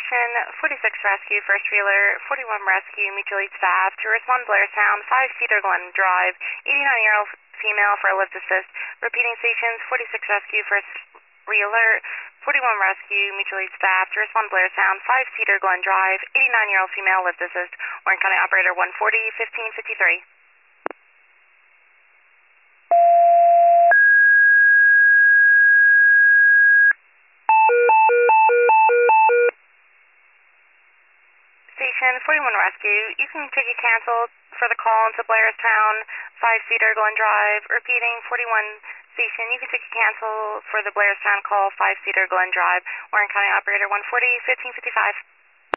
Station 46 Rescue, First Wheeler, 41 Rescue, Mutual Aid staff to respond Blairstown, 5 Cedar Glen Drive, 89-year-old female for a lift assist. Repeating stations 46 Rescue, First Wheeler, 41 Rescue, Mutual Aid staff to respond Blairstown, 5 Cedar Glen Drive, 89-year-old female lift assist. Orange County Operator 140-1553. Station 41 Rescue, you can ticket cancel for the call into Blairstown, 5 Cedar Glen Drive. Repeating, 41 Station, you can ticket cancel for the Blairstown call, 5 Cedar Glen Drive. Warren County Operator 140-1555.